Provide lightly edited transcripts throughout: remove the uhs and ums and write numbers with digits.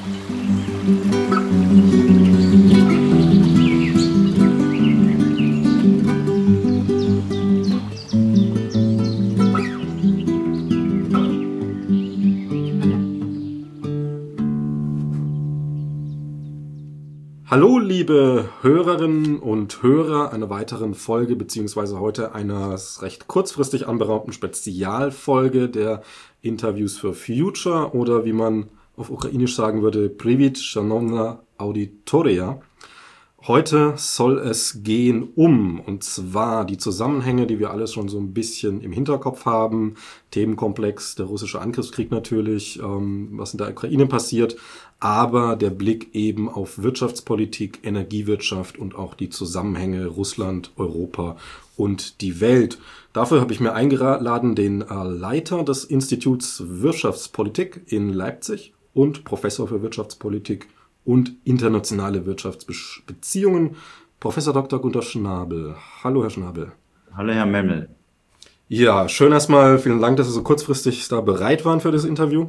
Hallo liebe Hörerinnen und Hörer einer weiteren Folge beziehungsweise heute einer recht kurzfristig anberaumten Spezialfolge der Interviews for Future oder wie man auf Ukrainisch sagen würde, Привіт, шановна аудиторія. Heute soll es gehen und zwar die Zusammenhänge, die wir alles schon so ein bisschen im Hinterkopf haben. Themenkomplex, der russische Angriffskrieg natürlich, was in der Ukraine passiert, aber der Blick eben auf Wirtschaftspolitik, Energiewirtschaft und auch die Zusammenhänge Russland, Europa und die Welt. Dafür habe ich mir eingeladen den Leiter des Instituts Wirtschaftspolitik in Leipzig und Professor für Wirtschaftspolitik und internationale Wirtschaftsbeziehungen, Professor Dr. Günter Schnabel. Hallo, Herr Schnabel. Hallo, Herr Memmel. Ja, schön erstmal. Vielen Dank, dass Sie so kurzfristig da bereit waren für das Interview.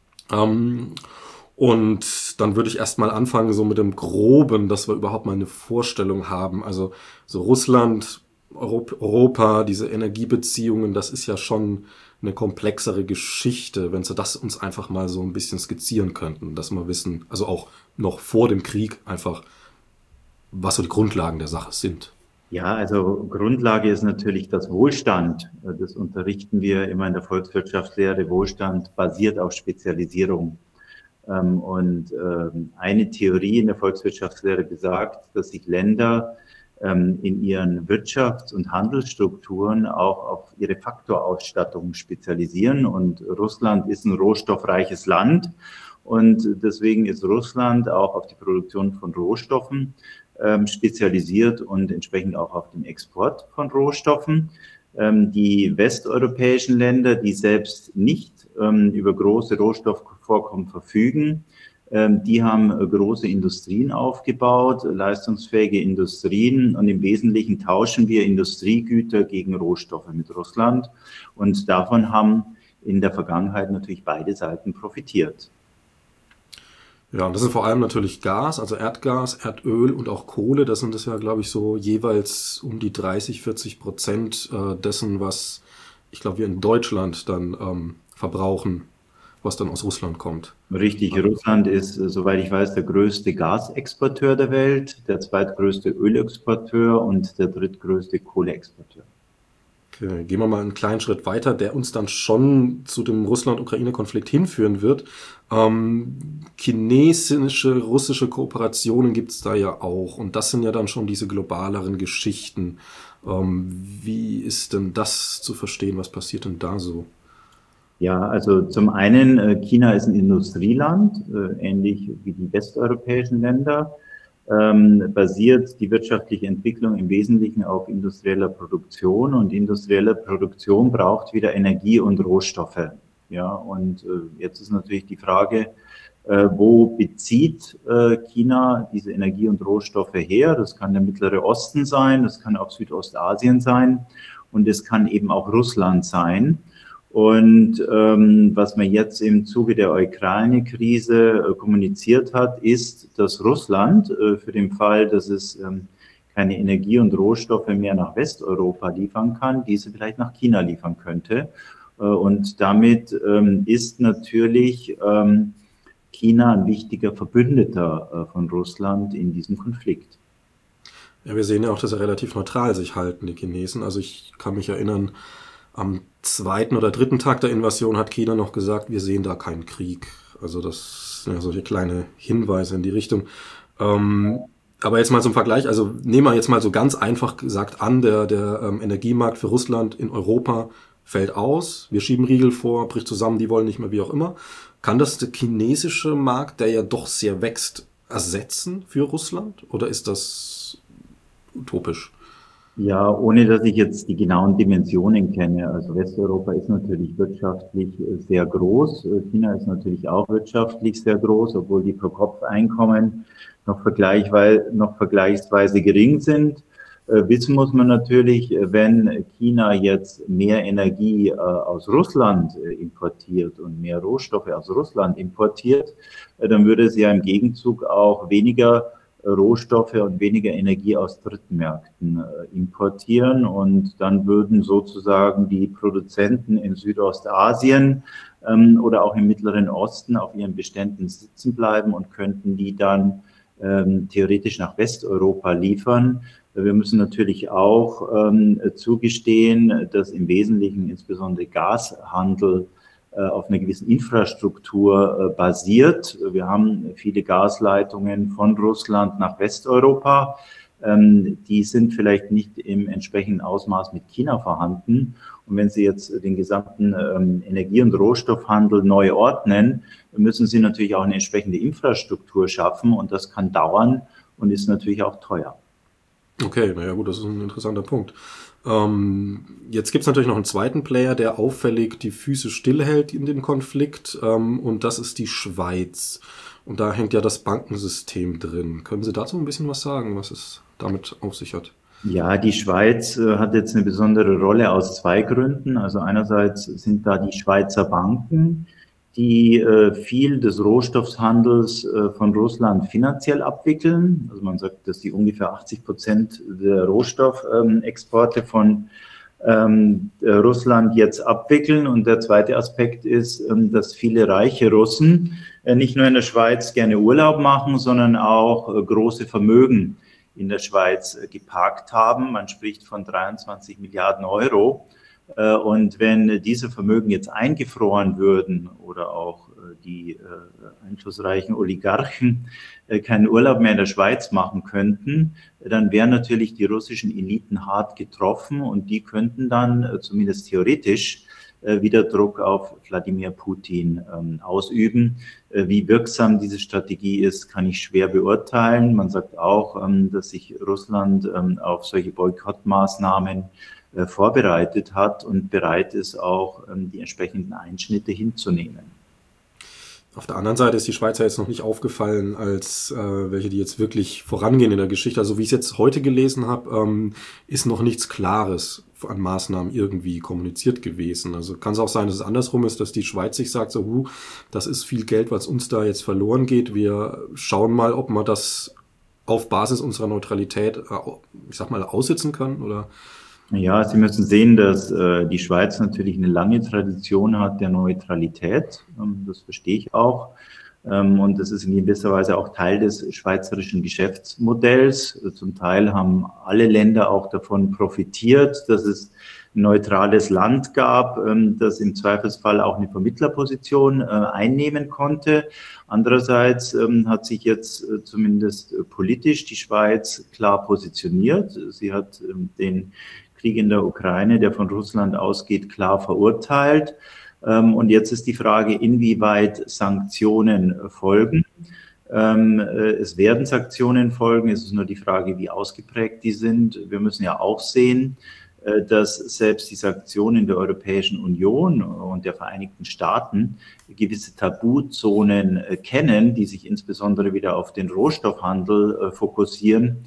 Und dann würde ich erstmal anfangen so mit dem Groben, dass wir überhaupt mal eine Vorstellung haben. Also so Russland, Europa, diese Energiebeziehungen, das ist ja schon eine komplexere Geschichte, wenn Sie das uns einfach mal so ein bisschen skizzieren könnten, dass wir wissen, also auch noch vor dem Krieg einfach, was so die Grundlagen der Sache sind. Ja, also Grundlage ist natürlich das Wohlstand. Das unterrichten wir immer in der Volkswirtschaftslehre. Wohlstand basiert auf Spezialisierung. Und eine Theorie in der Volkswirtschaftslehre besagt, dass sich Länder in ihren Wirtschafts- und Handelsstrukturen auch auf ihre Faktorausstattung spezialisieren. Und Russland ist ein rohstoffreiches Land. Und deswegen ist Russland auch auf die Produktion von Rohstoffen spezialisiert und entsprechend auch auf den Export von Rohstoffen. Die westeuropäischen Länder, die selbst nicht über große Rohstoffvorkommen verfügen, die haben große Industrien aufgebaut, leistungsfähige Industrien, und im Wesentlichen tauschen wir Industriegüter gegen Rohstoffe mit Russland, und davon haben in der Vergangenheit natürlich beide Seiten profitiert. Ja, und das ist vor allem natürlich Gas, also Erdgas, Erdöl und auch Kohle. Das sind es ja, glaube ich, so jeweils um die 30-40% dessen, was ich glaube wir in Deutschland dann verbrauchen, was dann aus Russland kommt. Richtig, Russland ist, soweit ich weiß, der größte Gasexporteur der Welt, der zweitgrößte Ölexporteur und der drittgrößte Kohleexporteur. Okay, gehen wir mal einen kleinen Schritt weiter, der uns dann schon zu dem Russland-Ukraine-Konflikt hinführen wird. Chinesische, russische Kooperationen gibt es da ja auch, und das sind ja dann schon diese globaleren Geschichten. Wie ist denn das zu verstehen? Was passiert denn da so? Ja, also zum einen, China ist ein Industrieland, ähnlich wie die westeuropäischen Länder. Basiert die wirtschaftliche Entwicklung im Wesentlichen auf industrieller Produktion, und industrielle Produktion braucht wieder Energie und Rohstoffe. Ja, und jetzt ist natürlich die Frage, wo bezieht China diese Energie und Rohstoffe her? Das kann der Mittlere Osten sein, das kann auch Südostasien sein, und es kann eben auch Russland sein. Und was man jetzt im Zuge der Ukraine-Krise kommuniziert hat, ist, dass Russland für den Fall, dass es keine Energie und Rohstoffe mehr nach Westeuropa liefern kann, diese vielleicht nach China liefern könnte. Und damit ist natürlich China ein wichtiger Verbündeter von Russland in diesem Konflikt. Ja, wir sehen ja auch, dass sie relativ neutral sich halten, die Chinesen. Also ich kann mich erinnern, am 2. oder 3. Tag der Invasion hat China noch gesagt, wir sehen da keinen Krieg. Also das sind ja solche kleine Hinweise in die Richtung. Aber jetzt mal zum Vergleich, also nehmen wir jetzt mal so ganz einfach gesagt an, der Energiemarkt für Russland in Europa fällt aus, wir schieben Riegel vor, bricht zusammen, die wollen nicht mehr, wie auch immer. Kann das der chinesische Markt, der ja doch sehr wächst, ersetzen für Russland? Oder ist das utopisch? Ja, ohne dass ich jetzt die genauen Dimensionen kenne. Also Westeuropa ist natürlich wirtschaftlich sehr groß. China ist natürlich auch wirtschaftlich sehr groß, obwohl die Pro-Kopf-Einkommen noch vergleichsweise gering sind. Wissen muss man natürlich, wenn China jetzt mehr Energie aus Russland importiert und mehr Rohstoffe aus Russland importiert, dann würde es ja im Gegenzug auch weniger Rohstoffe und weniger Energie aus Drittmärkten importieren. Und dann würden sozusagen die Produzenten in Südostasien oder auch im Mittleren Osten auf ihren Beständen sitzen bleiben und könnten die dann theoretisch nach Westeuropa liefern. Wir müssen natürlich auch zugestehen, dass im Wesentlichen insbesondere Gashandel auf einer gewissen Infrastruktur basiert. Wir haben viele Gasleitungen von Russland nach Westeuropa. Die sind vielleicht nicht im entsprechenden Ausmaß mit China vorhanden. Und wenn Sie jetzt den gesamten Energie- und Rohstoffhandel neu ordnen, müssen Sie natürlich auch eine entsprechende Infrastruktur schaffen. Und das kann dauern und ist natürlich auch teuer. Okay, naja gut, das ist ein interessanter Punkt. Jetzt gibt's natürlich noch einen zweiten Player, der auffällig die Füße stillhält in dem Konflikt, und das ist die Schweiz. Und da hängt ja das Bankensystem drin. Können Sie dazu ein bisschen was sagen, was es damit auf sich hat? Ja, die Schweiz hat jetzt eine besondere Rolle aus zwei Gründen. Also einerseits sind da die Schweizer Banken, die viel des Rohstoffhandels von Russland finanziell abwickeln. Also man sagt, dass die ungefähr 80% der Rohstoffexporte von Russland jetzt abwickeln. Und der zweite Aspekt ist, dass viele reiche Russen nicht nur in der Schweiz gerne Urlaub machen, sondern auch große Vermögen in der Schweiz geparkt haben. Man spricht von 23 Milliarden Euro. Und wenn diese Vermögen jetzt eingefroren würden oder auch die einflussreichen Oligarchen keinen Urlaub mehr in der Schweiz machen könnten, dann wären natürlich die russischen Eliten hart getroffen und die könnten dann zumindest theoretisch wieder Druck auf Wladimir Putin ausüben. Wie wirksam diese Strategie ist, kann ich schwer beurteilen. Man sagt auch, dass sich Russland auf solche Boykottmaßnahmen vorbereitet hat und bereit ist, auch die entsprechenden Einschnitte hinzunehmen. Auf der anderen Seite ist die Schweiz ja jetzt noch nicht aufgefallen als welche, die jetzt wirklich vorangehen in der Geschichte. Also wie ich es jetzt heute gelesen habe, ist noch nichts Klares an Maßnahmen irgendwie kommuniziert gewesen. Also kann es auch sein, dass es andersrum ist, dass die Schweiz sich sagt, so, das ist viel Geld, was uns da jetzt verloren geht. Wir schauen mal, ob man das auf Basis unserer Neutralität, ich sag mal, aussitzen kann, oder? Ja, Sie müssen sehen, dass die Schweiz natürlich eine lange Tradition hat der Neutralität. Das verstehe ich auch. Und das ist in gewisser Weise auch Teil des schweizerischen Geschäftsmodells. Zum Teil haben alle Länder auch davon profitiert, dass es ein neutrales Land gab, das im Zweifelsfall auch eine Vermittlerposition einnehmen konnte. Andererseits hat sich jetzt zumindest politisch die Schweiz klar positioniert. Sie hat den Krieg in der Ukraine, der von Russland ausgeht, klar verurteilt. Und jetzt ist die Frage, inwieweit Sanktionen folgen. Es werden Sanktionen folgen, es ist nur die Frage, wie ausgeprägt die sind. Wir müssen ja auch sehen, dass selbst die Sanktionen der Europäischen Union und der Vereinigten Staaten gewisse Tabuzonen kennen, die sich insbesondere wieder auf den Rohstoffhandel fokussieren.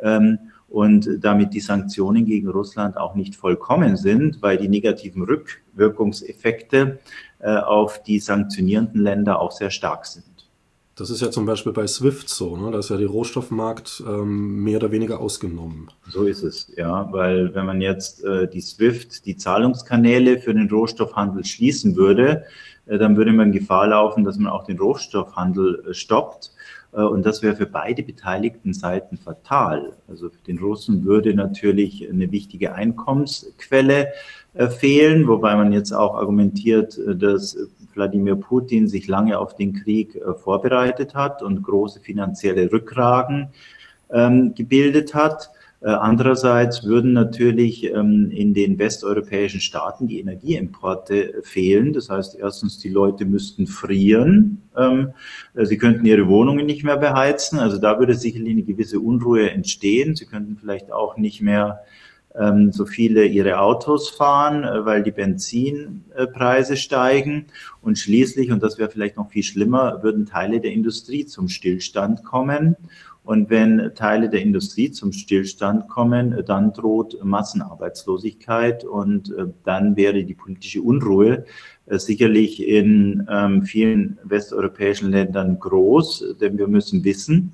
Und damit die Sanktionen gegen Russland auch nicht vollkommen sind, weil die negativen Rückwirkungseffekte auf die sanktionierenden Länder auch sehr stark sind. Das ist ja zum Beispiel bei SWIFT so, ne? Da ist ja der Rohstoffmarkt mehr oder weniger ausgenommen. So ist es, ja, weil wenn man jetzt die SWIFT, die Zahlungskanäle für den Rohstoffhandel schließen würde, dann würde man Gefahr laufen, dass man auch den Rohstoffhandel stoppt. Und das wäre für beide beteiligten Seiten fatal. Also für den Russen würde natürlich eine wichtige Einkommensquelle fehlen, wobei man jetzt auch argumentiert, dass Wladimir Putin sich lange auf den Krieg vorbereitet hat und große finanzielle Rücklagen gebildet hat. Andererseits würden natürlich in den westeuropäischen Staaten die Energieimporte fehlen. Das heißt, erstens, die Leute müssten frieren. Sie könnten ihre Wohnungen nicht mehr beheizen. Also da würde sicherlich eine gewisse Unruhe entstehen. Sie könnten vielleicht auch nicht mehr so viele ihre Autos fahren, weil die Benzinpreise steigen. Und schließlich, und das wäre vielleicht noch viel schlimmer, würden Teile der Industrie zum Stillstand kommen. Und wenn Teile der Industrie zum Stillstand kommen, dann droht Massenarbeitslosigkeit und dann wäre die politische Unruhe sicherlich in vielen westeuropäischen Ländern groß, denn wir müssen wissen,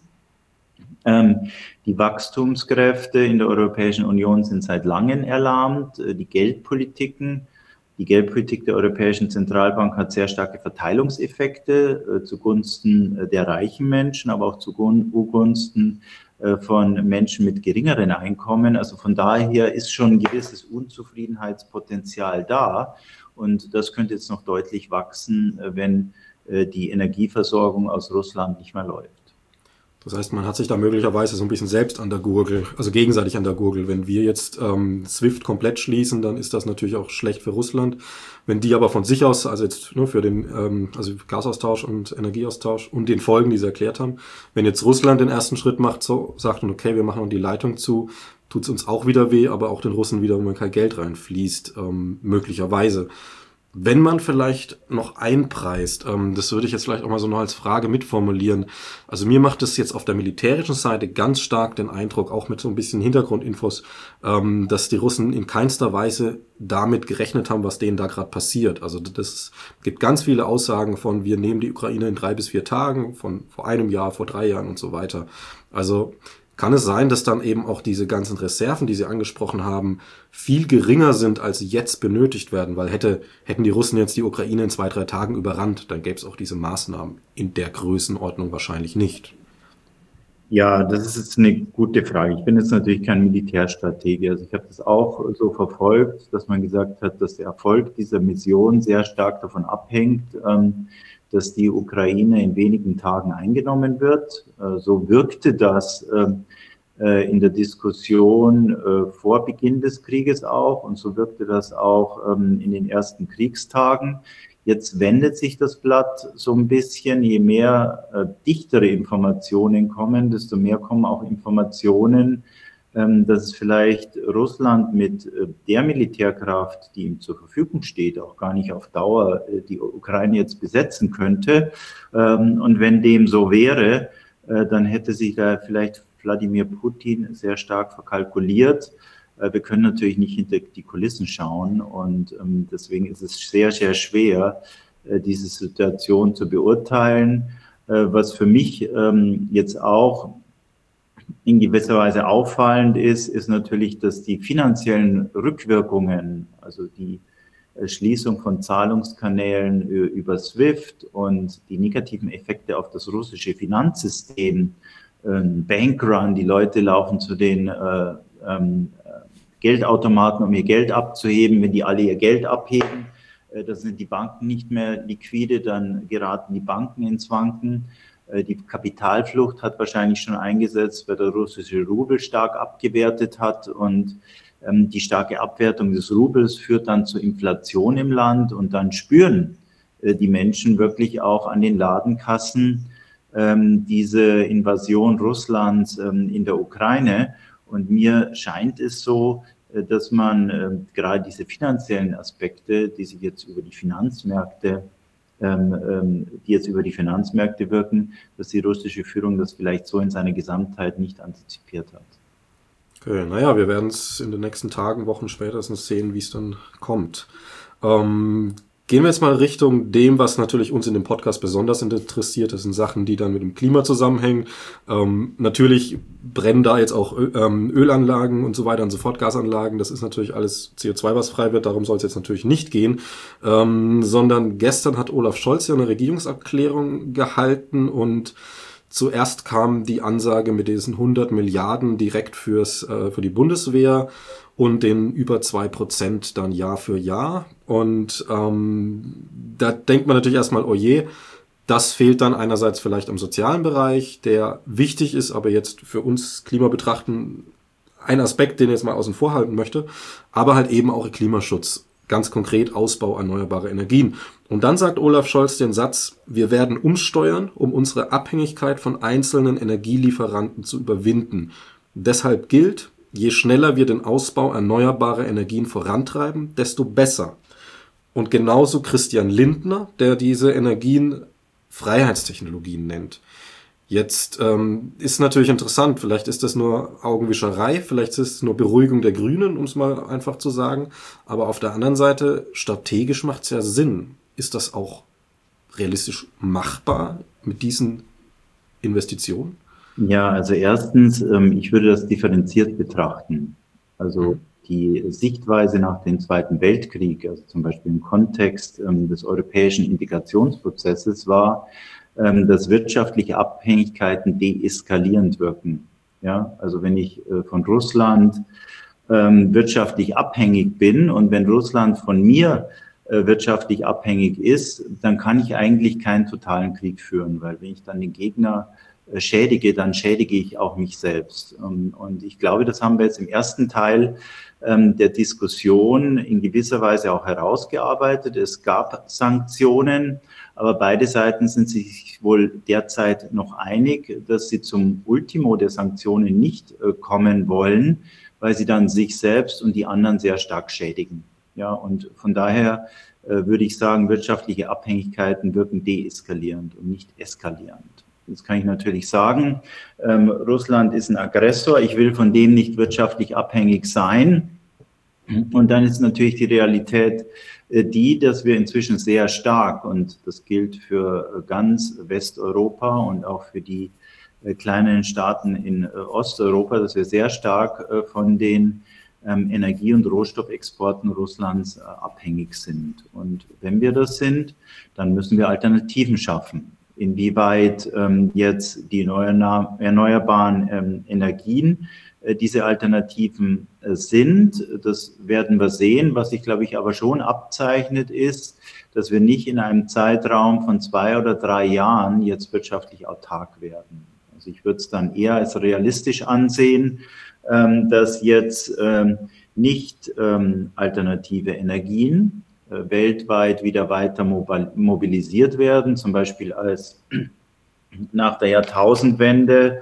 die Wachstumskräfte in der Europäischen Union sind seit langem erlahmt. Die Geldpolitik der Europäischen Zentralbank hat sehr starke Verteilungseffekte zugunsten der reichen Menschen, aber auch zugunsten von Menschen mit geringeren Einkommen. Also von daher ist schon ein gewisses Unzufriedenheitspotenzial da. Und das könnte jetzt noch deutlich wachsen, wenn die Energieversorgung aus Russland nicht mehr läuft. Das heißt, man hat sich da möglicherweise so ein bisschen selbst an der Gurgel, also gegenseitig an der Gurgel. Wenn wir jetzt SWIFT komplett schließen, dann ist das natürlich auch schlecht für Russland. Wenn die aber von sich aus, also jetzt nur für den also Gasaustausch und Energieaustausch und den Folgen, die sie erklärt haben, wenn jetzt Russland den ersten Schritt macht, so sagt und okay, wir machen die Leitung zu, tut's uns auch wieder weh, aber auch den Russen wieder, wenn kein Geld reinfließt, möglicherweise. Wenn man vielleicht noch einpreist, das würde ich jetzt vielleicht auch mal so noch als Frage mitformulieren. Also mir macht es jetzt auf der militärischen Seite ganz stark den Eindruck, auch mit so ein bisschen Hintergrundinfos, dass die Russen in keinster Weise damit gerechnet haben, was denen da gerade passiert. Also das gibt ganz viele Aussagen von, wir nehmen die Ukraine in 3 bis 4 Tagen, von vor einem Jahr, vor 3 Jahren und so weiter. Also kann es sein, dass dann eben auch diese ganzen Reserven, die Sie angesprochen haben, viel geringer sind, als sie jetzt benötigt werden? Weil hätten die Russen jetzt die Ukraine in 2, 3 Tagen überrannt, dann gäbe es auch diese Maßnahmen in der Größenordnung wahrscheinlich nicht. Ja, das ist jetzt eine gute Frage. Ich bin jetzt natürlich kein Militärstratege. Also ich habe das auch so verfolgt, dass man gesagt hat, dass der Erfolg dieser Mission sehr stark davon abhängt, dass die Ukraine in wenigen Tagen eingenommen wird. So wirkte das in der Diskussion vor Beginn des Krieges auch und so wirkte das auch in den ersten Kriegstagen. Jetzt wendet sich das Blatt so ein bisschen, je mehr dichtere Informationen kommen, desto mehr kommen auch Informationen, dass es vielleicht Russland mit der Militärkraft, die ihm zur Verfügung steht, auch gar nicht auf Dauer die Ukraine jetzt besetzen könnte. Und wenn dem so wäre, dann hätte sich da vielleicht Wladimir Putin sehr stark verkalkuliert. Wir können natürlich nicht hinter die Kulissen schauen und deswegen ist es sehr, sehr schwer, diese Situation zu beurteilen. Was für mich jetzt auch in gewisser Weise auffallend ist natürlich, dass die finanziellen Rückwirkungen, also die Schließung von Zahlungskanälen über SWIFT und die negativen Effekte auf das russische Finanzsystem, Bankrun, die Leute laufen zu den Geldautomaten, um ihr Geld abzuheben. Wenn die alle ihr Geld abheben, dann sind die Banken nicht mehr liquide, dann geraten die Banken ins Wanken. Die Kapitalflucht hat wahrscheinlich schon eingesetzt, weil der russische Rubel stark abgewertet hat und die starke Abwertung des Rubels führt dann zu Inflation im Land und dann spüren die Menschen wirklich auch an den Ladenkassen diese Invasion Russlands in der Ukraine. Und mir scheint es so, dass man gerade diese finanziellen Aspekte, die sich jetzt über die Finanzmärkte wirken, dass die russische Führung das vielleicht so in seiner Gesamtheit nicht antizipiert hat. Okay, naja, wir werden es in den nächsten Tagen, Wochen spätestens sehen, wie es dann kommt. Gehen wir jetzt mal Richtung dem, was natürlich uns in dem Podcast besonders interessiert. Das sind Sachen, die dann mit dem Klima zusammenhängen. Natürlich brennen da jetzt auch Ölanlagen und so weiter und so fort, Gasanlagen. Das ist natürlich alles CO2, was frei wird. Darum soll es jetzt natürlich nicht gehen. Sondern gestern hat Olaf Scholz ja eine Regierungserklärung gehalten und zuerst kam die Ansage mit diesen 100 Milliarden direkt für die Bundeswehr und den über 2% dann Jahr für Jahr. Und da denkt man natürlich erstmal, oh je, das fehlt dann einerseits vielleicht im sozialen Bereich, der wichtig ist, aber jetzt für uns Klima betrachten ein Aspekt, den ich jetzt mal außen vor halten möchte, aber halt eben auch Klimaschutz, ganz konkret Ausbau erneuerbarer Energien. Und dann sagt Olaf Scholz den Satz, wir werden umsteuern, um unsere Abhängigkeit von einzelnen Energielieferanten zu überwinden. Deshalb gilt, je schneller wir den Ausbau erneuerbarer Energien vorantreiben, desto besser. Und genauso Christian Lindner, der diese Energien Freiheitstechnologien nennt. Jetzt ist natürlich interessant, vielleicht ist das nur Augenwischerei, vielleicht ist es nur Beruhigung der Grünen, um es mal einfach zu sagen. Aber auf der anderen Seite, strategisch macht es ja Sinn. Ist das auch realistisch machbar mit diesen Investitionen? Ja, also erstens, ich würde das differenziert betrachten. Also die Sichtweise nach dem Zweiten Weltkrieg, also zum Beispiel im Kontext des europäischen Integrationsprozesses, war, dass wirtschaftliche Abhängigkeiten deeskalierend wirken. Ja, also wenn ich von Russland wirtschaftlich abhängig bin und wenn Russland von mir wirtschaftlich abhängig ist, dann kann ich eigentlich keinen totalen Krieg führen, weil wenn ich dann den Gegner schädige, dann schädige ich auch mich selbst. Und ich glaube, das haben wir jetzt im ersten Teil der Diskussion in gewisser Weise auch herausgearbeitet. Es gab Sanktionen, aber beide Seiten sind sich wohl derzeit noch einig, dass sie zum Ultimo der Sanktionen nicht kommen wollen, weil sie dann sich selbst und die anderen sehr stark schädigen. Ja, und von daher würde ich sagen, wirtschaftliche Abhängigkeiten wirken deeskalierend und nicht eskalierend. Das kann ich natürlich sagen. Russland ist ein Aggressor. Ich will von dem nicht wirtschaftlich abhängig sein. Und dann ist natürlich die Realität die, dass wir inzwischen sehr stark, und das gilt für ganz Westeuropa und auch für die kleinen Staaten in Osteuropa, dass wir sehr stark von den Energie- und Rohstoffexporten Russlands abhängig sind. Und wenn wir das sind, dann müssen wir Alternativen schaffen. Inwieweit jetzt die erneuerbaren Energien diese Alternativen sind, das werden wir sehen. Was sich, glaube ich, aber schon abzeichnet, ist, dass wir nicht in einem Zeitraum von 2 oder 3 Jahren jetzt wirtschaftlich autark werden. Also ich würde es dann eher als realistisch ansehen, dass jetzt nicht alternative Energien weltweit wieder weiter mobilisiert werden, zum Beispiel als nach der Jahrtausendwende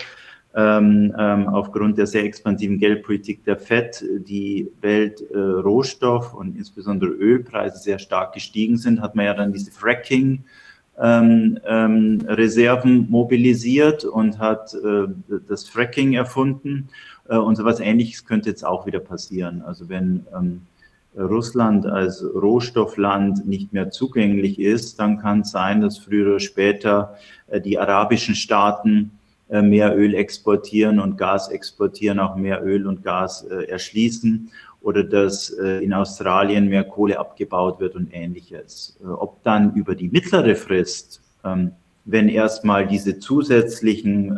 aufgrund der sehr expansiven Geldpolitik der FED die Weltrohstoff- und insbesondere Ölpreise sehr stark gestiegen sind, hat man ja dann diese Fracking-Reserven mobilisiert und hat das Fracking erfunden. Und so etwas Ähnliches könnte jetzt auch wieder passieren. Also wenn Russland als Rohstoffland nicht mehr zugänglich ist, dann kann es sein, dass früher oder später die arabischen Staaten mehr Öl exportieren und Gas exportieren, auch mehr Öl und Gas erschließen, oder dass in Australien mehr Kohle abgebaut wird und Ähnliches. Ob dann über die mittlere Frist, wenn erstmal diese zusätzlichen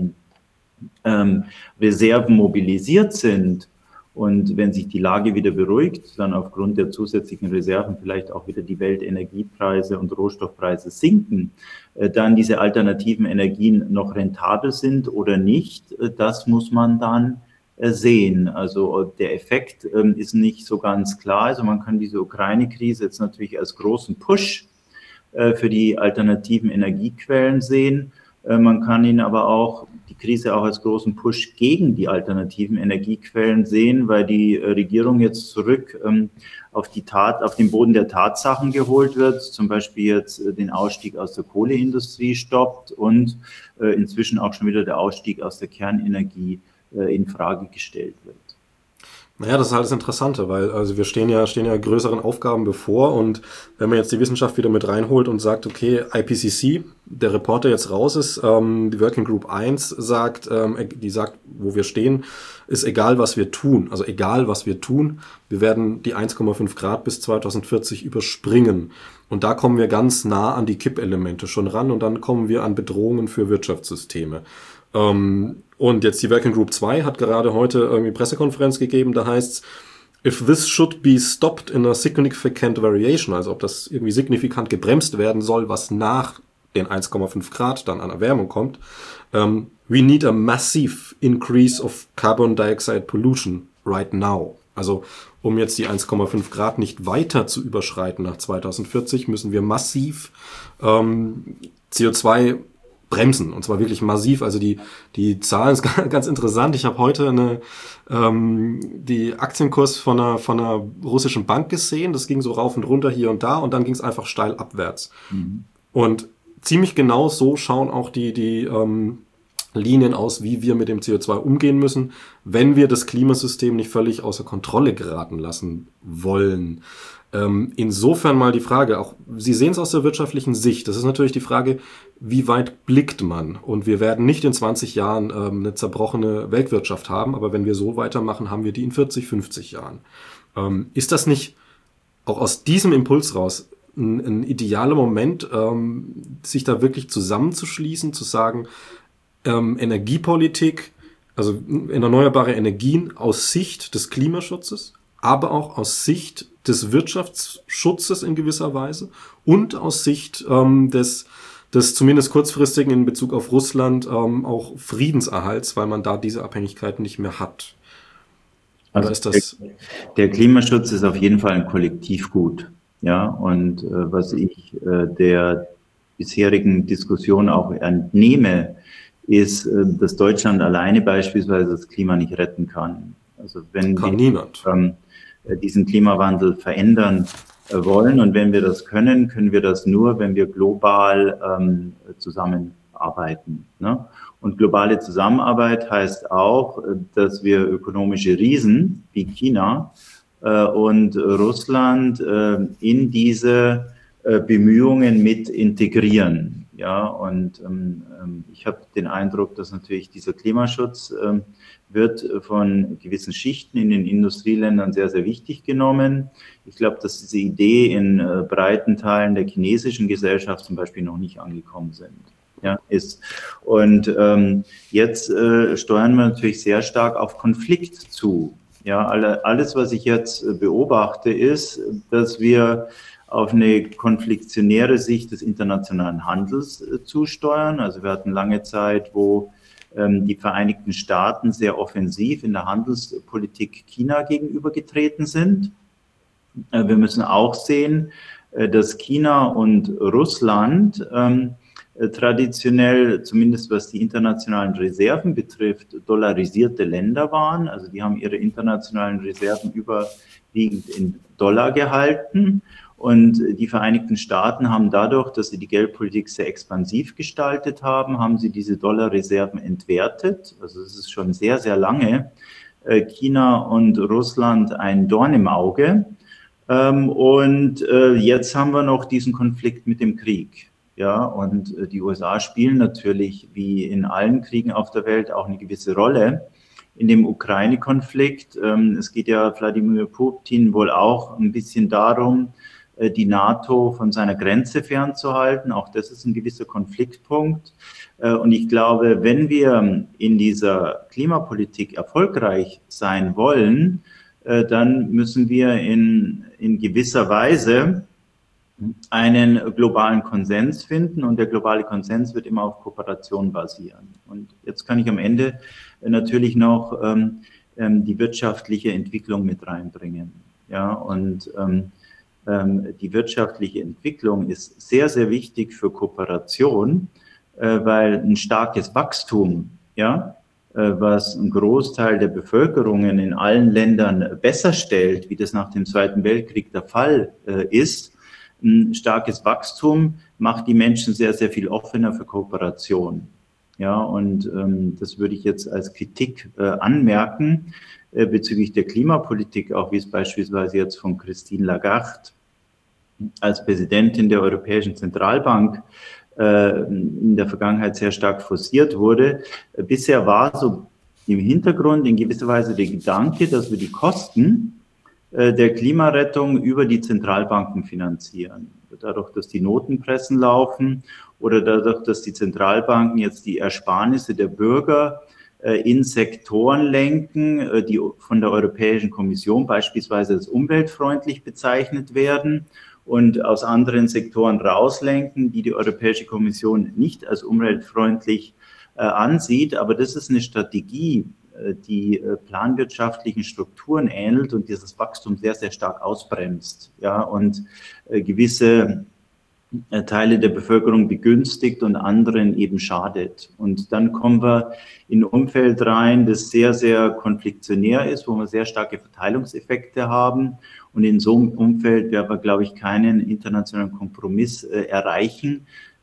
Reserven mobilisiert sind, und wenn sich die Lage wieder beruhigt, dann aufgrund der zusätzlichen Reserven vielleicht auch wieder die Weltenergiepreise und Rohstoffpreise sinken, dann diese alternativen Energien noch rentabel sind oder nicht, das muss man dann sehen. Also der Effekt ist nicht so ganz klar. Also man kann diese Ukraine-Krise jetzt natürlich als großen Push für die alternativen Energiequellen sehen. Man kann ihn aber auch, die Krise auch als großen Push gegen die alternativen Energiequellen sehen, weil die Regierung jetzt zurück auf den Boden der Tatsachen geholt wird, zum Beispiel jetzt den Ausstieg aus der Kohleindustrie stoppt und inzwischen auch schon wieder der Ausstieg aus der Kernenergie in Frage gestellt wird. Naja, das ist halt das Interessante, weil also wir stehen ja größeren Aufgaben bevor, und wenn man jetzt die Wissenschaft wieder mit reinholt und sagt, okay, IPCC, der Reporter jetzt raus ist, die Working Group 1 sagt, die sagt, wo wir stehen, ist egal, was wir tun. Also egal, was wir tun, wir werden die 1,5 Grad bis 2040 überspringen. Und da kommen wir ganz nah an die Kippelemente schon ran, und dann kommen wir an Bedrohungen für Wirtschaftssysteme. Und jetzt die Working Group 2 hat gerade heute irgendwie Pressekonferenz gegeben, da heißt's, if this should be stopped in a significant variation, also ob das irgendwie signifikant gebremst werden soll, was nach den 1,5 Grad dann an Erwärmung kommt, we need a massive increase of carbon dioxide pollution right now. Also um jetzt die 1,5 Grad nicht weiter zu überschreiten nach 2040, müssen wir massiv CO2 bremsen, und zwar wirklich massiv. Also die Zahlen ist ganz interessant. Ich habe heute die Aktienkurs von einer russischen Bank gesehen. Das ging so rauf und runter hier und da, und dann ging es einfach steil abwärts. Mhm. Und ziemlich genau so schauen auch die Linien aus, wie wir mit dem CO2 umgehen müssen, wenn wir das Klimasystem nicht völlig außer Kontrolle geraten lassen wollen. Insofern mal die Frage, auch Sie sehen es aus der wirtschaftlichen Sicht, das ist natürlich die Frage, wie weit blickt man? Und wir werden nicht in 20 Jahren eine zerbrochene Weltwirtschaft haben, aber wenn wir so weitermachen, haben wir die in 40, 50 Jahren. Ist das nicht auch aus diesem Impuls raus ein idealer Moment, sich da wirklich zusammenzuschließen, zu sagen, Energiepolitik, also erneuerbare Energien aus Sicht des Klimaschutzes, aber auch aus Sicht des Wirtschaftsschutzes in gewisser Weise und aus Sicht des zumindest kurzfristigen in Bezug auf Russland auch Friedenserhalts, weil man da diese Abhängigkeit nicht mehr hat. Also ist das der Klimaschutz ist auf jeden Fall ein Kollektivgut. Ja, und was ich der bisherigen Diskussion auch entnehme, ist, dass Deutschland alleine beispielsweise das Klima nicht retten kann. Also wenn wir diesen Klimawandel verändern wollen und wenn wir das können, können wir das nur, wenn wir global zusammenarbeiten. Ne? Und globale Zusammenarbeit heißt auch, dass wir ökonomische Riesen wie China und Russland in diese Bemühungen mit integrieren. Ja, und ich habe den Eindruck, dass natürlich dieser Klimaschutz wird von gewissen Schichten in den Industrieländern sehr, sehr wichtig genommen. Ich glaube, dass diese Idee in breiten Teilen der chinesischen Gesellschaft zum Beispiel noch nicht angekommen sind. Ja, ist. Und jetzt steuern wir natürlich sehr stark auf Konflikt zu. Ja, alles, was ich jetzt beobachte, ist, dass wir auf eine konfliktionäre Sicht des internationalen Handels zusteuern. Also wir hatten lange Zeit, wo die Vereinigten Staaten sehr offensiv in der Handelspolitik China gegenübergetreten sind. Wir müssen auch sehen, dass China und Russland traditionell, zumindest was die internationalen Reserven betrifft, dollarisierte Länder waren. Also die haben ihre internationalen Reserven überwiegend in Dollar gehalten. Und die Vereinigten Staaten haben dadurch, dass sie die Geldpolitik sehr expansiv gestaltet haben, haben sie diese Dollarreserven entwertet. Also es ist schon sehr, sehr lange China und Russland ein Dorn im Auge. Und jetzt haben wir noch diesen Konflikt mit dem Krieg. Ja, und die USA spielen natürlich wie in allen Kriegen auf der Welt auch eine gewisse Rolle in dem Ukraine-Konflikt. Es geht ja Wladimir Putin wohl auch ein bisschen darum, die NATO von seiner Grenze fernzuhalten. Auch das ist ein gewisser Konfliktpunkt. Und ich glaube, wenn wir in dieser Klimapolitik erfolgreich sein wollen, dann müssen wir in gewisser Weise einen globalen Konsens finden. Und der globale Konsens wird immer auf Kooperation basieren. Und jetzt kann ich am Ende natürlich noch die wirtschaftliche Entwicklung mit reinbringen. Ja, und die wirtschaftliche Entwicklung ist sehr, sehr wichtig für Kooperation, weil ein starkes Wachstum, ja, was einen Großteil der Bevölkerungen in allen Ländern besser stellt, wie das nach dem Zweiten Weltkrieg der Fall ist, ein starkes Wachstum macht die Menschen sehr, sehr viel offener für Kooperation. Ja, und das würde ich jetzt als Kritik anmerken bezüglich der Klimapolitik, auch wie es beispielsweise jetzt von Christine Lagarde als Präsidentin der Europäischen Zentralbank in der Vergangenheit sehr stark forciert wurde. Bisher war so im Hintergrund in gewisser Weise der Gedanke, dass wir die Kosten der Klimarettung über die Zentralbanken finanzieren. Dadurch, dass die Notenpressen laufen oder dadurch, dass die Zentralbanken jetzt die Ersparnisse der Bürger in Sektoren lenken, die von der Europäischen Kommission beispielsweise als umweltfreundlich bezeichnet werden und aus anderen Sektoren rauslenken, die die Europäische Kommission nicht als umweltfreundlich ansieht. Aber das ist eine Strategie, die planwirtschaftlichen Strukturen ähnelt und dieses Wachstum sehr, sehr stark ausbremst, ja, und gewisse Teile der Bevölkerung begünstigt und anderen eben schadet. Und dann kommen wir in ein Umfeld rein, das sehr, sehr konfliktionär ist, wo wir sehr starke Verteilungseffekte haben. Und in so einem Umfeld werden wir, glaube ich, keinen internationalen Kompromiss erreichen,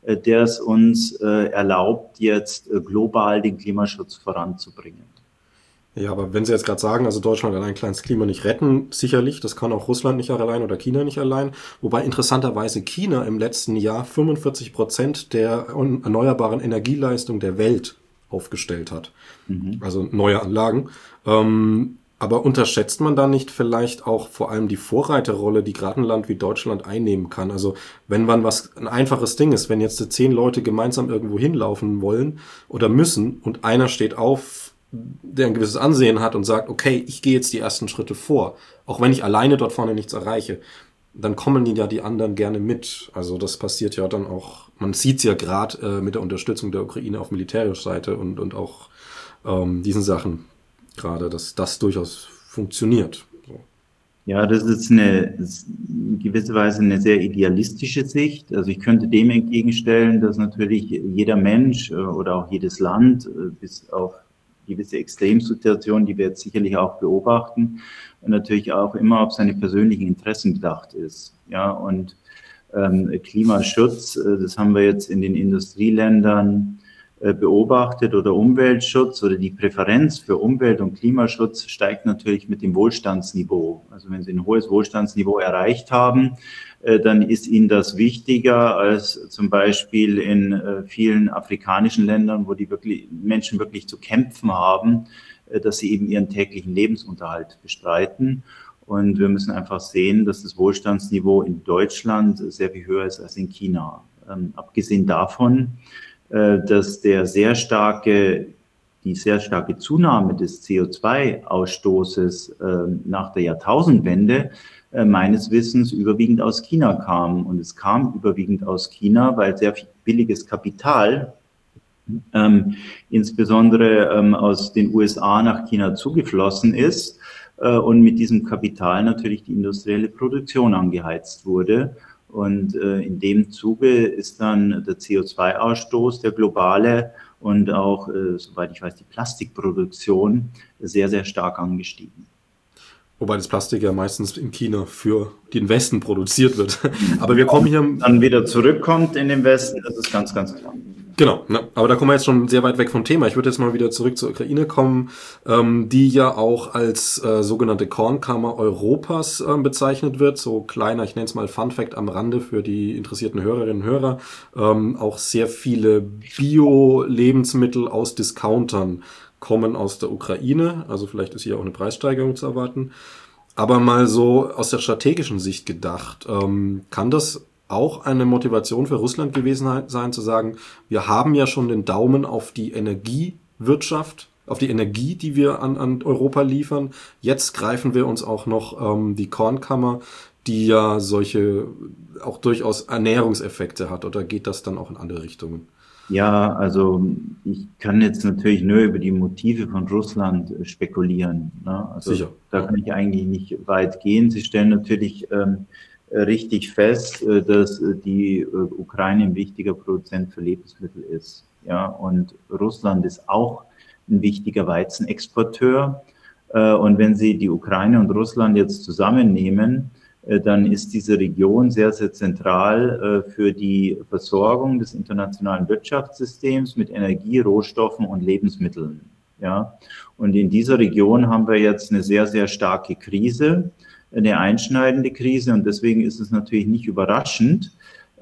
der es uns erlaubt, jetzt global den Klimaschutz voranzubringen. Ja, aber wenn Sie jetzt gerade sagen, also Deutschland allein kann das Klima nicht retten, sicherlich, das kann auch Russland nicht allein oder China nicht allein. Wobei interessanterweise China im letzten Jahr 45% der erneuerbaren Energieleistung der Welt aufgestellt hat. Also neue Anlagen. Aber unterschätzt man da nicht vielleicht auch vor allem die Vorreiterrolle, die gerade ein Land wie Deutschland einnehmen kann? Also wenn man ein einfaches Ding ist, wenn jetzt 10 Leute gemeinsam irgendwo hinlaufen wollen oder müssen und einer steht auf, der ein gewisses Ansehen hat und sagt, okay, ich gehe jetzt die ersten Schritte vor, auch wenn ich alleine dort vorne nichts erreiche, dann kommen die anderen gerne mit. Also das passiert ja dann auch, man sieht es ja gerade mit der Unterstützung der Ukraine auf militärischer Seite und auch diesen Sachen gerade, dass das durchaus funktioniert. So. Ja, das ist in gewisser Weise eine sehr idealistische Sicht. Also ich könnte dem entgegenstellen, dass natürlich jeder Mensch oder auch jedes Land bis auf gewisse Extremsituationen, die wir jetzt sicherlich auch beobachten, natürlich auch immer auf seine persönlichen Interessen bedacht ist. Ja, und Klimaschutz, das haben wir jetzt in den Industrieländern beobachtet, oder Umweltschutz oder die Präferenz für Umwelt- und Klimaschutz steigt natürlich mit dem Wohlstandsniveau. Also wenn Sie ein hohes Wohlstandsniveau erreicht haben, dann ist Ihnen das wichtiger als zum Beispiel in vielen afrikanischen Ländern, wo die Menschen wirklich zu kämpfen haben, dass sie eben ihren täglichen Lebensunterhalt bestreiten. Und wir müssen einfach sehen, dass das Wohlstandsniveau in Deutschland sehr viel höher ist als in China. Abgesehen davon, dass die sehr starke Zunahme des CO2-Ausstoßes nach der Jahrtausendwende meines Wissens überwiegend aus China kam. Und es kam überwiegend aus China, weil sehr viel billiges Kapital, insbesondere aus den USA nach China zugeflossen ist und mit diesem Kapital natürlich die industrielle Produktion angeheizt wurde. Und in dem Zuge ist dann der CO2-Ausstoß, der globale, und auch, soweit ich weiß, die Plastikproduktion sehr, sehr stark angestiegen. Wobei das Plastik ja meistens in China für den Westen produziert wird. Aber wir kommen hier... Dann wieder zurückkommt in den Westen, das ist ganz, ganz klar. Genau, ne? Aber da kommen wir jetzt schon sehr weit weg vom Thema. Ich würde jetzt mal wieder zurück zur Ukraine kommen, die ja auch als sogenannte Kornkammer Europas bezeichnet wird. So kleiner, ich nenne es mal Fun Fact am Rande für die interessierten Hörerinnen und Hörer. Auch sehr viele Bio-Lebensmittel aus Discountern kommen aus der Ukraine. Also vielleicht ist hier auch eine Preissteigerung zu erwarten. Aber mal so aus der strategischen Sicht gedacht, kann das auch eine Motivation für Russland gewesen sein, zu sagen, wir haben ja schon den Daumen auf die Energiewirtschaft, auf die Energie, die wir an Europa liefern. Jetzt greifen wir uns auch noch die Kornkammer, die ja solche auch durchaus Ernährungseffekte hat. Oder geht das dann auch in andere Richtungen? Ja, also ich kann jetzt natürlich nur über die Motive von Russland spekulieren. Ne? Also sicher. Da kann ich eigentlich nicht weit gehen. Sie stellen natürlich richtig fest, dass die Ukraine ein wichtiger Produzent für Lebensmittel ist. Ja, und Russland ist auch ein wichtiger Weizenexporteur. Und wenn Sie die Ukraine und Russland jetzt zusammennehmen, dann ist diese Region sehr, sehr zentral für die Versorgung des internationalen Wirtschaftssystems mit Energie, Rohstoffen und Lebensmitteln. Ja, und in dieser Region haben wir jetzt eine sehr, sehr starke Krise, eine einschneidende Krise, und deswegen ist es natürlich nicht überraschend,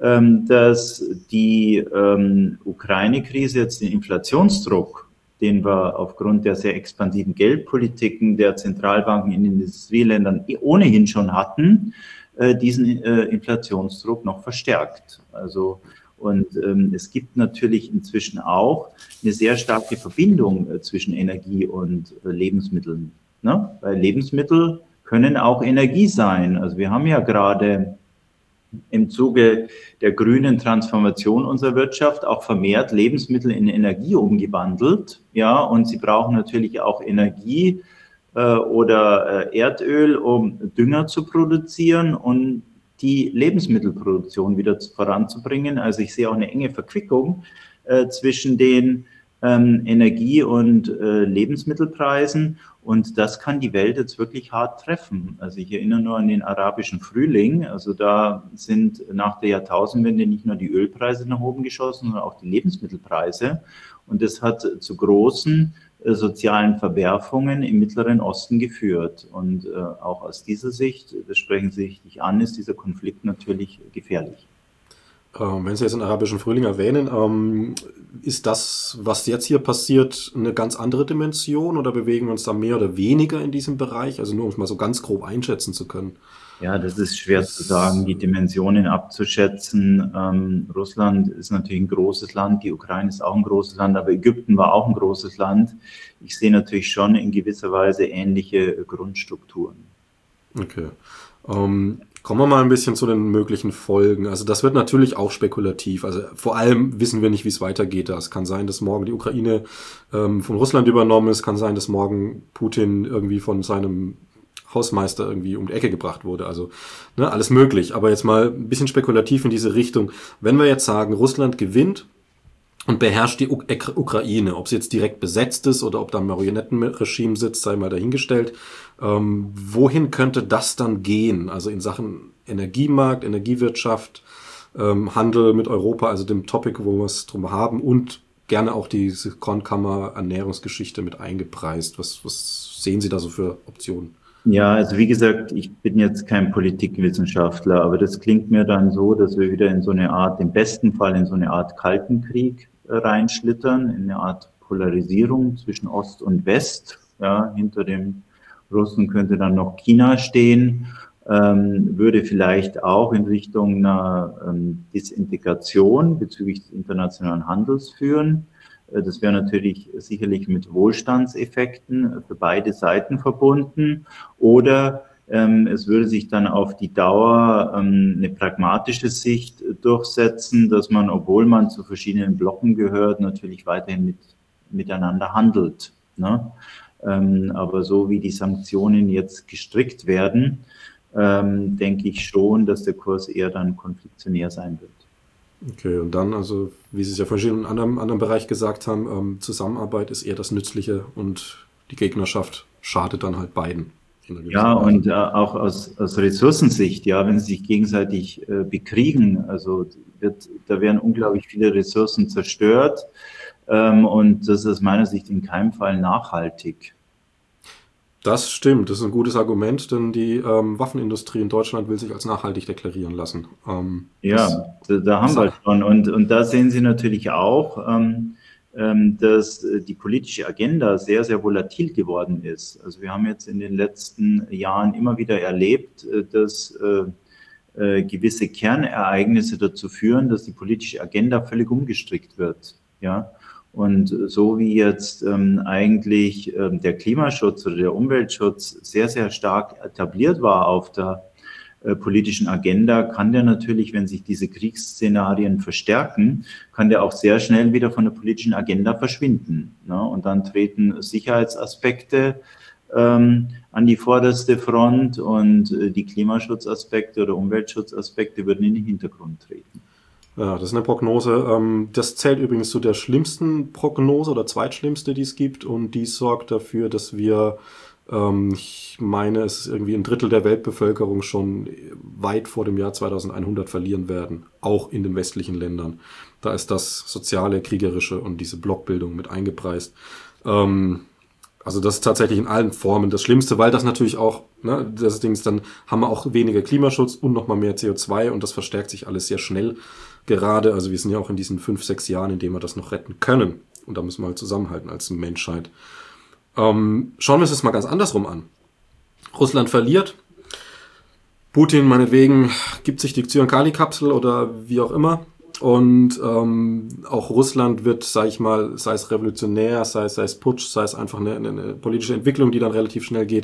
dass die Ukraine-Krise jetzt den Inflationsdruck, den wir aufgrund der sehr expansiven Geldpolitiken der Zentralbanken in den Industrieländern ohnehin schon hatten, diesen Inflationsdruck noch verstärkt. Also, und es gibt natürlich inzwischen auch eine sehr starke Verbindung zwischen Energie und Lebensmitteln. Ne? Weil Lebensmittel können auch Energie sein. Also wir haben ja gerade im Zuge der grünen Transformation unserer Wirtschaft auch vermehrt Lebensmittel in Energie umgewandelt. Ja, und sie brauchen natürlich auch Energie oder Erdöl, um Dünger zu produzieren und die Lebensmittelproduktion wieder voranzubringen. Also ich sehe auch eine enge Verquickung zwischen den Energie- und Lebensmittelpreisen. Und das kann die Welt jetzt wirklich hart treffen. Also ich erinnere nur an den arabischen Frühling. Also da sind nach der Jahrtausendwende nicht nur die Ölpreise nach oben geschossen, sondern auch die Lebensmittelpreise. Und das hat zu großen sozialen Verwerfungen im Mittleren Osten geführt. Und auch aus dieser Sicht, das sprechen Sie richtig an, ist dieser Konflikt natürlich gefährlich. Wenn Sie jetzt den arabischen Frühling erwähnen, ist das, was jetzt hier passiert, eine ganz andere Dimension oder bewegen wir uns da mehr oder weniger in diesem Bereich? Also nur um es mal so ganz grob einschätzen zu können. Ja, das ist schwer zu sagen, die Dimensionen abzuschätzen. Russland ist natürlich ein großes Land, die Ukraine ist auch ein großes Land, aber Ägypten war auch ein großes Land. Ich sehe natürlich schon in gewisser Weise ähnliche Grundstrukturen. Okay. Kommen wir mal ein bisschen zu den möglichen Folgen. Also das wird natürlich auch spekulativ. Also vor allem wissen wir nicht, wie es weitergeht. Es kann sein, dass morgen die Ukraine von Russland übernommen ist. Kann sein, dass morgen Putin irgendwie von seinem Hausmeister irgendwie um die Ecke gebracht wurde. Also alles möglich. Aber jetzt mal ein bisschen spekulativ in diese Richtung. Wenn wir jetzt sagen, Russland gewinnt und beherrscht die Ukraine, ob sie jetzt direkt besetzt ist oder ob da ein Marionettenregime sitzt, sei mal dahingestellt. Wohin könnte das dann gehen? Also in Sachen Energiemarkt, Energiewirtschaft, Handel mit Europa, also dem Topic, wo wir es drum haben und gerne auch diese Kornkammer Ernährungsgeschichte mit eingepreist. Was sehen Sie da so für Optionen? Ja, also wie gesagt, ich bin jetzt kein Politikwissenschaftler, aber das klingt mir dann so, dass wir wieder in so eine Art, im besten Fall in so eine Art Kalten Krieg reinschlittern, in eine Art Polarisierung zwischen Ost und West. Ja, hinter dem Russen könnte dann noch China stehen, würde vielleicht auch in Richtung einer Disintegration bezüglich des internationalen Handels führen. Das wäre natürlich sicherlich mit Wohlstandseffekten für beide Seiten verbunden. Oder es würde sich dann auf die Dauer eine pragmatische Sicht durchsetzen, dass man, obwohl man zu verschiedenen Blocken gehört, natürlich weiterhin miteinander handelt. Ne? Aber so wie die Sanktionen jetzt gestrickt werden, denke ich schon, dass der Kurs eher dann konfliktionär sein wird. Okay, und dann, also wie Sie es ja vorhin in einem anderen Bereich gesagt haben, Zusammenarbeit ist eher das Nützliche und die Gegnerschaft schadet dann halt beiden. Ja, und auch aus Ressourcensicht, ja, wenn sie sich gegenseitig bekriegen, also da werden unglaublich viele Ressourcen zerstört und das ist aus meiner Sicht in keinem Fall nachhaltig. Das stimmt, das ist ein gutes Argument, denn die Waffenindustrie in Deutschland will sich als nachhaltig deklarieren lassen. Ja, da haben wir schon. Und da sehen Sie natürlich auch, dass die politische Agenda sehr, sehr volatil geworden ist. Also wir haben jetzt in den letzten Jahren immer wieder erlebt, dass gewisse Kernereignisse dazu führen, dass die politische Agenda völlig umgestrickt wird. Ja. Und so wie jetzt eigentlich der Klimaschutz oder der Umweltschutz sehr, sehr stark etabliert war auf der politischen Agenda, kann der natürlich, wenn sich diese Kriegsszenarien verstärken, kann der auch sehr schnell wieder von der politischen Agenda verschwinden. Ne? Und dann treten Sicherheitsaspekte an die vorderste Front und die Klimaschutzaspekte oder Umweltschutzaspekte würden in den Hintergrund treten. Ja, das ist eine Prognose. Das zählt übrigens zu der schlimmsten Prognose oder zweitschlimmste, die es gibt. Und die sorgt dafür, dass wir, ich meine, es ist irgendwie ein Drittel der Weltbevölkerung schon weit vor dem Jahr 2100 verlieren werden. Auch in den westlichen Ländern. Da ist das soziale, kriegerische und diese Blockbildung mit eingepreist. Also das ist tatsächlich in allen Formen das Schlimmste, weil das natürlich auch, das Ding ist, dann haben wir auch weniger Klimaschutz und nochmal mehr CO2 und das verstärkt sich alles sehr schnell gerade. Also wir sind ja auch in diesen 5, 6 Jahren, in denen wir das noch retten können. Und da müssen wir halt zusammenhalten als Menschheit. Schauen wir uns das mal ganz andersrum an. Russland verliert. Putin meinetwegen gibt sich die Zyankali-Kapsel oder wie auch immer. Und auch Russland wird, sage ich mal, sei es revolutionär, sei es Putsch, sei es einfach eine politische Entwicklung, die dann relativ schnell geht,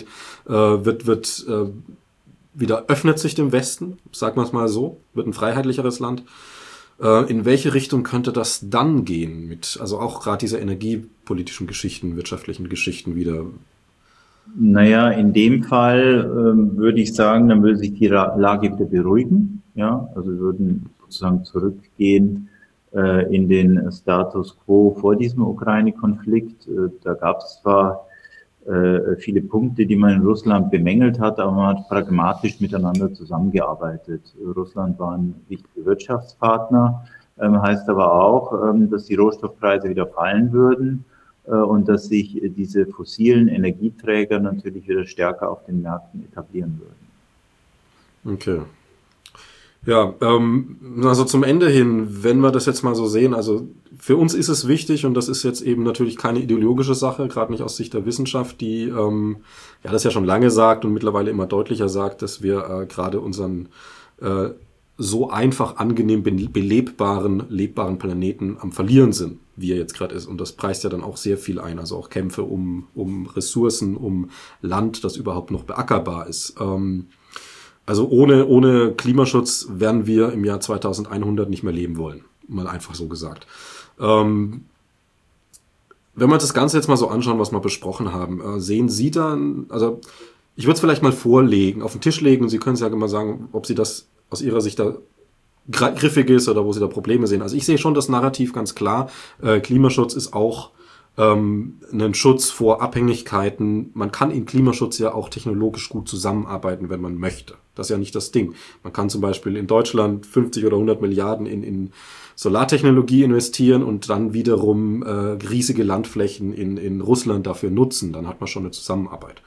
wieder öffnet sich dem Westen, sagen wir es mal so, wird ein freiheitlicheres Land. In welche Richtung könnte das dann gehen? Also auch gerade diese energiepolitischen Geschichten, wirtschaftlichen Geschichten wieder. Naja, in dem Fall würde ich sagen, dann würde sich die Lage wieder beruhigen. Ja, also wir würden sozusagen zurückgehen in den Status quo vor diesem Ukraine-Konflikt. Da gab es zwar viele Punkte, die man in Russland bemängelt hat, aber man hat pragmatisch miteinander zusammengearbeitet. Russland war ein wichtiger Wirtschaftspartner, heißt aber auch, dass die Rohstoffpreise wieder fallen würden und dass sich diese fossilen Energieträger natürlich wieder stärker auf den Märkten etablieren würden. Okay. Ja, also zum Ende hin, wenn wir das jetzt mal so sehen, also für uns ist es wichtig, und das ist jetzt eben natürlich keine ideologische Sache, gerade nicht aus Sicht der Wissenschaft, die das ja schon lange sagt und mittlerweile immer deutlicher sagt, dass wir gerade unseren so einfach angenehm lebbaren Planeten am Verlieren sind, wie er jetzt gerade ist. Und das preist ja dann auch sehr viel ein, also auch Kämpfe um Ressourcen, um Land, das überhaupt noch beackerbar ist. Also ohne Klimaschutz werden wir im Jahr 2100 nicht mehr leben wollen. Mal einfach so gesagt. Wenn wir uns das Ganze jetzt mal so anschauen, was wir besprochen haben, sehen Sie dann, also ich würde es vielleicht mal vorlegen, auf den Tisch legen, und Sie können es ja immer sagen, ob Sie das aus Ihrer Sicht da griffig ist oder wo Sie da Probleme sehen. Also ich sehe schon das Narrativ ganz klar. Klimaschutz ist auch einen Schutz vor Abhängigkeiten. Man kann in Klimaschutz ja auch technologisch gut zusammenarbeiten, wenn man möchte. Das ist ja nicht das Ding. Man kann zum Beispiel in Deutschland 50 oder 100 Milliarden in Solartechnologie investieren und dann wiederum riesige Landflächen in Russland dafür nutzen. Dann hat man schon eine Zusammenarbeit.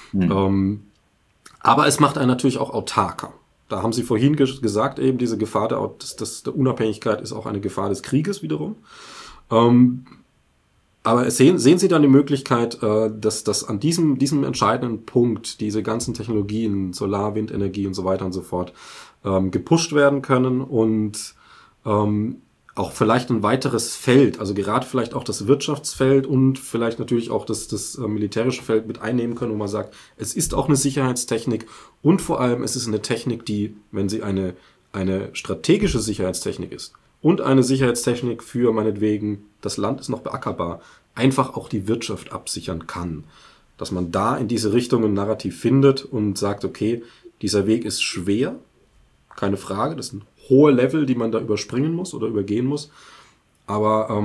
Aber es macht einen natürlich auch autarker. Da haben Sie vorhin gesagt, eben diese Gefahr der Unabhängigkeit ist auch eine Gefahr des Krieges wiederum. Aber sehen Sie dann die Möglichkeit, dass an diesem entscheidenden Punkt diese ganzen Technologien, Solar, Windenergie und so weiter und so fort, gepusht werden können und auch vielleicht ein weiteres Feld, also gerade vielleicht auch das Wirtschaftsfeld und vielleicht natürlich auch das militärische Feld mit einnehmen können, wo man sagt, es ist auch eine Sicherheitstechnik und vor allem es ist eine Technik, die, wenn sie eine strategische Sicherheitstechnik ist, und eine Sicherheitstechnik für meinetwegen, das Land ist noch beackerbar, einfach auch die Wirtschaft absichern kann. Dass man da in diese Richtung ein Narrativ findet und sagt, okay, dieser Weg ist schwer, keine Frage, das sind hohe Level, die man da überspringen muss oder übergehen muss. Aber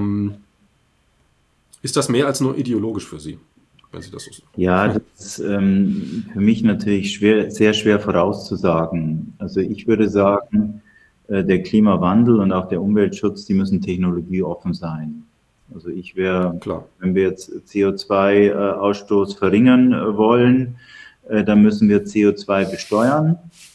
ist das mehr als nur ideologisch für Sie, wenn Sie das so sagen? Ja, das ist für mich natürlich sehr schwer vorauszusagen. Also ich würde sagen, der Klimawandel und auch der Umweltschutz, die müssen technologieoffen sein. Also wenn wir jetzt CO2-Ausstoß verringern wollen, dann müssen wir CO2 besteuern.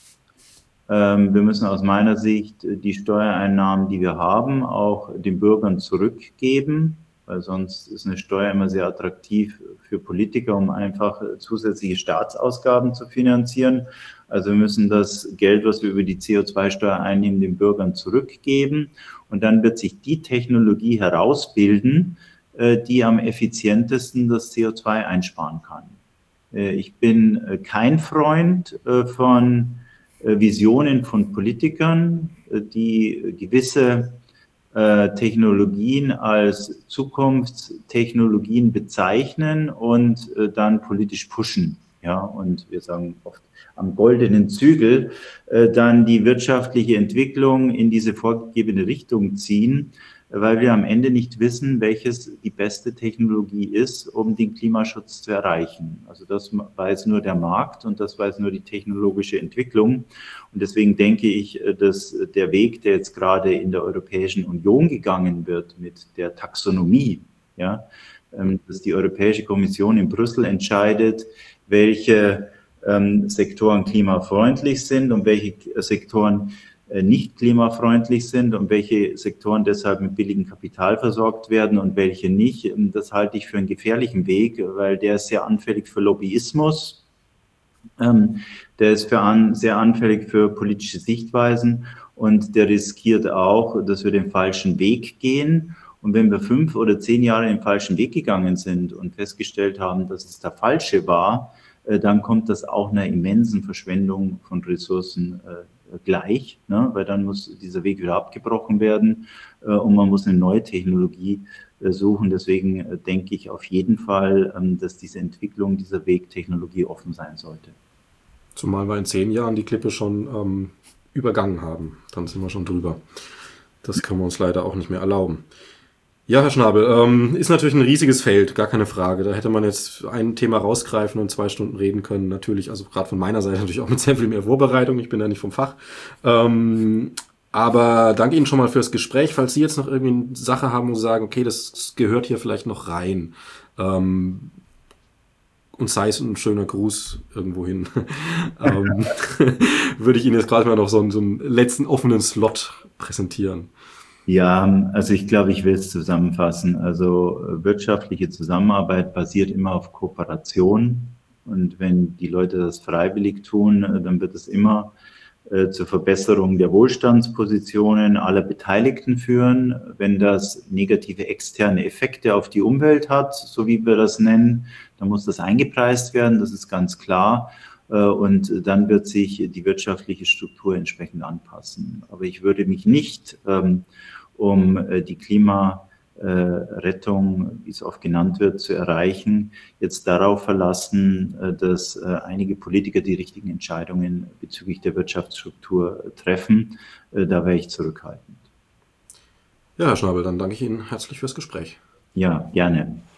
Wir müssen aus meiner Sicht die Steuereinnahmen, die wir haben, auch den Bürgern zurückgeben, weil sonst ist eine Steuer immer sehr attraktiv für Politiker, um einfach zusätzliche Staatsausgaben zu finanzieren. Also wir müssen das Geld, was wir über die CO2-Steuer einnehmen, den Bürgern zurückgeben. Und dann wird sich die Technologie herausbilden, die am effizientesten das CO2 einsparen kann. Ich bin kein Freund von Visionen von Politikern, die gewisse Technologien als Zukunftstechnologien bezeichnen und dann politisch pushen. Ja, und wir sagen oft am goldenen Zügel dann die wirtschaftliche Entwicklung in diese vorgegebene Richtung ziehen, weil wir am Ende nicht wissen, welches die beste Technologie ist, um den Klimaschutz zu erreichen. Also das weiß nur der Markt und das weiß nur die technologische Entwicklung. Und deswegen denke ich, dass der Weg, der jetzt gerade in der Europäischen Union gegangen wird mit der Taxonomie, ja, dass die Europäische Kommission in Brüssel entscheidet, welche Sektoren klimafreundlich sind und welche Sektoren nicht klimafreundlich sind und welche Sektoren deshalb mit billigem Kapital versorgt werden und welche nicht. Das halte ich für einen gefährlichen Weg, weil der ist sehr anfällig für Lobbyismus. Der ist sehr anfällig für politische Sichtweisen und der riskiert auch, dass wir den falschen Weg gehen. Und wenn wir 5 oder 10 Jahre den falschen Weg gegangen sind und festgestellt haben, dass es der falsche war, dann kommt das auch einer immensen Verschwendung von Ressourcen gleich, ne? Weil dann muss dieser Weg wieder abgebrochen werden und man muss eine neue Technologie suchen. Deswegen denke ich auf jeden Fall, dass diese Entwicklung, dieser Weg technologieoffen sein sollte. Zumal wir in 10 Jahren die Klippe schon übergangen haben. Dann sind wir schon drüber. Das können wir uns leider auch nicht mehr erlauben. Ja, Herr Schnabel, ist natürlich ein riesiges Feld, gar keine Frage. Da hätte man jetzt ein Thema rausgreifen und 2 Stunden reden können. Natürlich, also gerade von meiner Seite natürlich auch mit sehr viel mehr Vorbereitung. Ich bin ja nicht vom Fach. Aber danke Ihnen schon mal fürs Gespräch. Falls Sie jetzt noch irgendwie eine Sache haben, wo Sie sagen, okay, das gehört hier vielleicht noch rein. Und sei es ein schöner Gruß irgendwo hin, würde ich Ihnen jetzt gerade mal noch so einen letzten offenen Slot präsentieren. Ja, also ich glaube, ich will es zusammenfassen. Also wirtschaftliche Zusammenarbeit basiert immer auf Kooperation. Und wenn die Leute das freiwillig tun, dann wird es immer zur Verbesserung der Wohlstandspositionen aller Beteiligten führen. Wenn das negative externe Effekte auf die Umwelt hat, so wie wir das nennen, dann muss das eingepreist werden, das ist ganz klar. Und dann wird sich die wirtschaftliche Struktur entsprechend anpassen. Aber ich würde mich nicht um die Klimarettung, wie es oft genannt wird, zu erreichen, jetzt darauf verlassen, dass einige Politiker die richtigen Entscheidungen bezüglich der Wirtschaftsstruktur treffen. Da wäre ich zurückhaltend. Ja, Herr Schnabel, dann danke ich Ihnen herzlich fürs Gespräch. Ja, gerne.